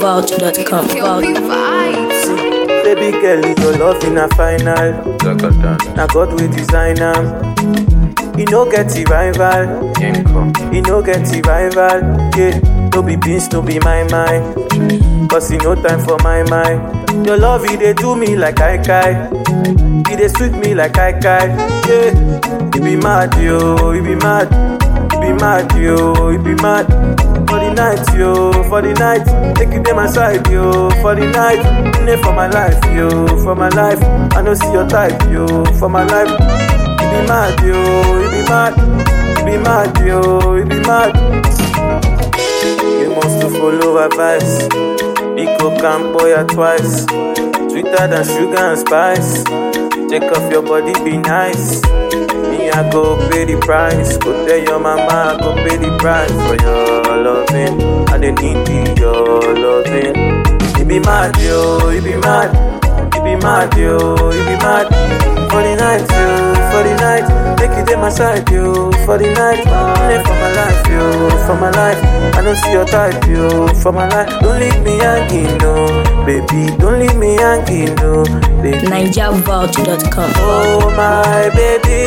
NigerVault.com. Baby girl, your love in a final. Now God will design am. You no get the rival. You no get the rival. Yeah, no be beans, no be my mind. Cause you no time for my mind. Your love, you dey do me like I kai. You dey sweet me like I kai. Yeah, you be mad, yo, you be mad. You be mad, yo, you be mad. For the night, yo, for the night. Take you to my side, yo, for the night. You for my life, yo, for my life. I don't see your type, yo, for my life. You be mad, yo, you be mad. You be mad, yo, you be mad. You must to follow advice. Pico can boy ya twice. Sweeter than sugar and spice. Take off your body, be nice. Me, I go pay the price. Go tell your mama, I go pay the price for your loving. I don't need your loving. You be mad, yo, you be mad. You be mad, yo, you be mad. For the night, yo, for the night. Take you to my side, yo, for the night. Live for my life, yo, for my life. I don't see your type, yo, for my life. Don't leave me hanging, no, baby. Don't leave me hanging, no, baby. NigerVault.com. Oh, my baby.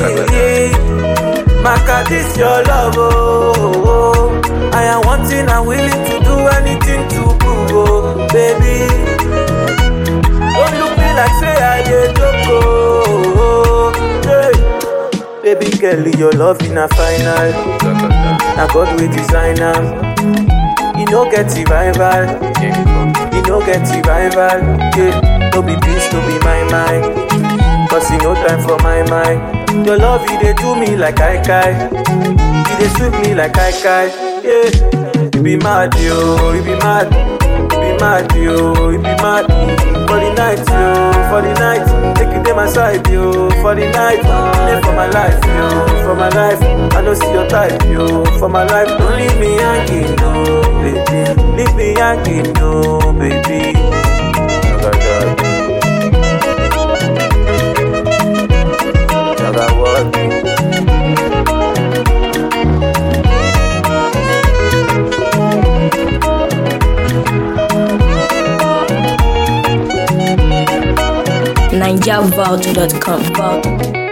Maka, this your love, oh. I am wanting and willing to do anything to prove, oh, baby. Don't look me like say I get loco. Hey. Baby girl, your love in a final. Now God will design am. You no get the rival. You no get the rival. Yeah, no be beans, no be my mind. Cause you no time for my mind. Your love, you dey do me like I kai. You dey sweep me like I kai. Yeah, you be mad, yo, you be mad. You be mad, yo, you be mad. For the night, yo, for the night. Take you to my side, yo, for the night. Live for my life, yo, for my life. I don't see your type, yo, for my life. Don't leave me hanging, no, baby. Leave me hanging, no, baby. NigerVault.com.